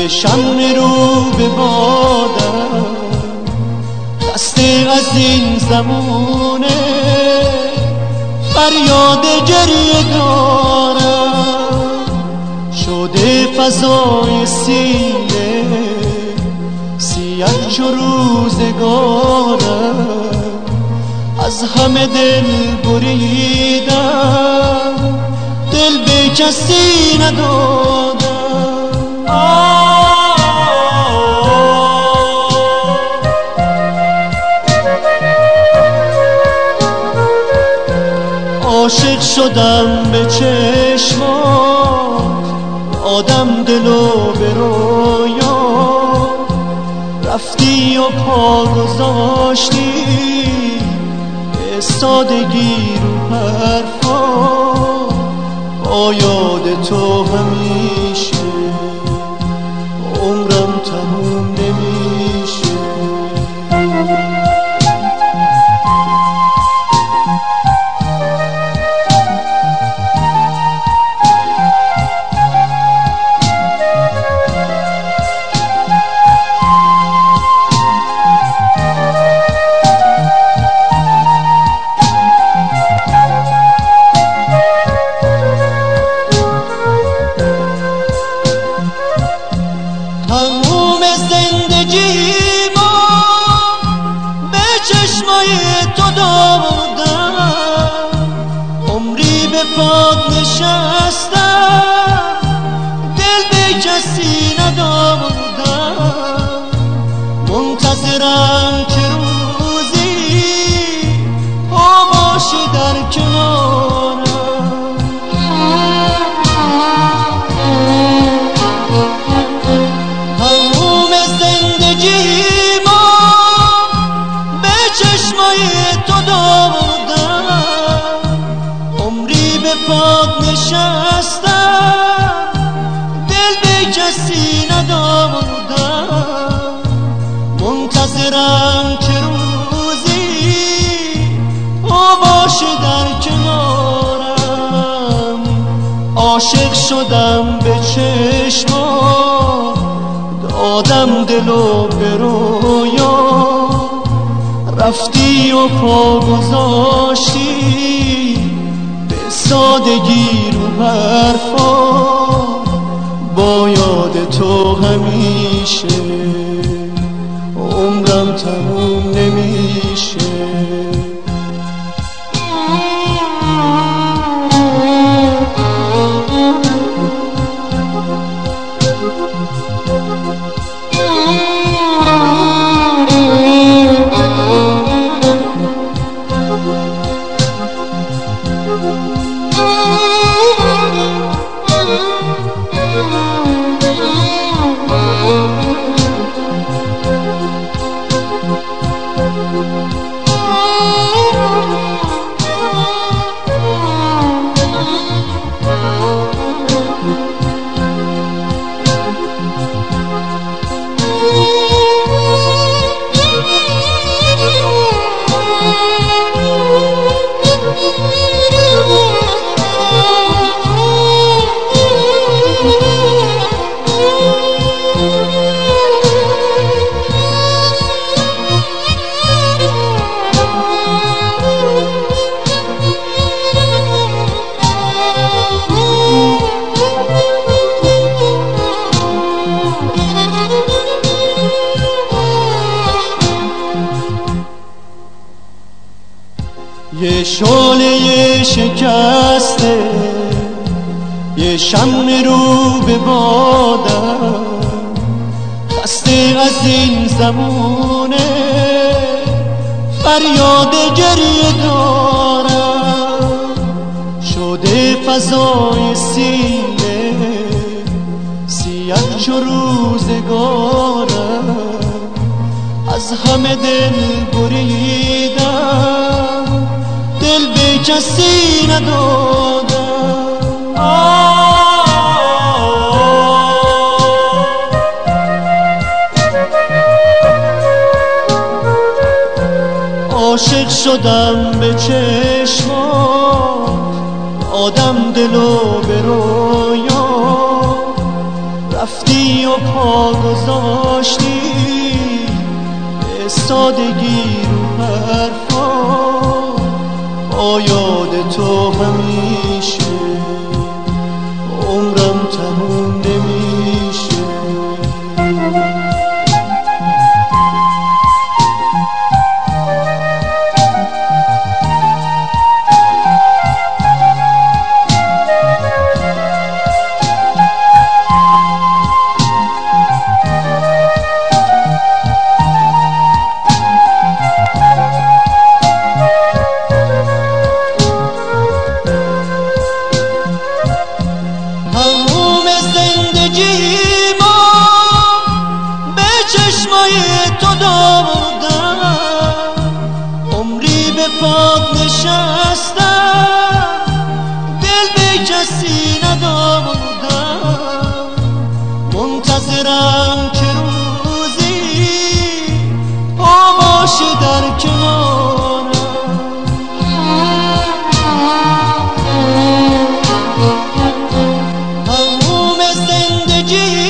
یه شمع رو به بادم خسته از این زمونه فریاد گریه دارم شده فضای سینه سیاه چو روزگارم از همه دل بریدم دل به کسی ندادم عاشق شدم به چشمات آدم دلو به رویا رفتی و پا گذاشتی به سادگی رو حرفا با یاد تو همیشه عمرم تموم نمیشه تموم زندگیمو به چشمای تو دادم عمری به پات نشستم دل به کسی ندادم منتظرم که روزی پا باشی در کنارم تو دادم عمری به پات نشستم دل به کسی ندادم منتظرم که روزی پا باشی در کنارم عاشق شدم به چشمات دادم دلو به رویا رفتی و پا گذاشتی به سادگی رو حرفا با یاد تو همیشه عمرم تموم نمیشه یه شعله شکسته یه شمع رو به بادم خسته از این زمونه فریاد گریه دارم شده فضای سینه سیاه چو روزگارم از همه دل بریدم دل به کسی ندادم عاشق شدم به چشمات آدم دلو به رویا رفتی و پا گذاشتی به سادگی رو حرفا، با یاد تو همیشه عمرم تموم نمیشه. تو دادم عمری به پات نشستم، دل به کسی ندادم، منتظرم که روزی پا باشه در کنارم. تموم زندگی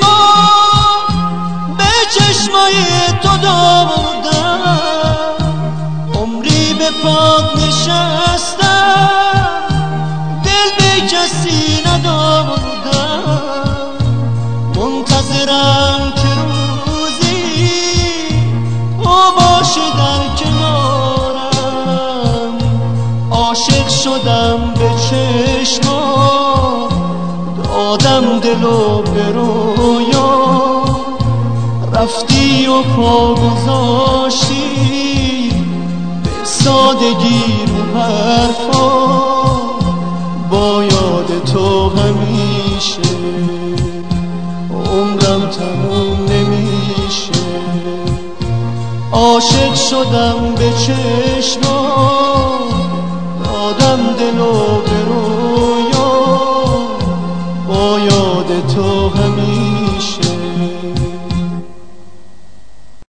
تو دادم عمری به پات نشستم، دل به کسی ندادم، منتظرم که روزی پا باشه در کنارم. عاشق شدم به چشمات، دادم دلو به رویا، رفتی و پا گذاشتی به سادگی رو حرفا، با یاد تو همیشه عمرم تموم نمیشه. عاشق شدم به چشمات،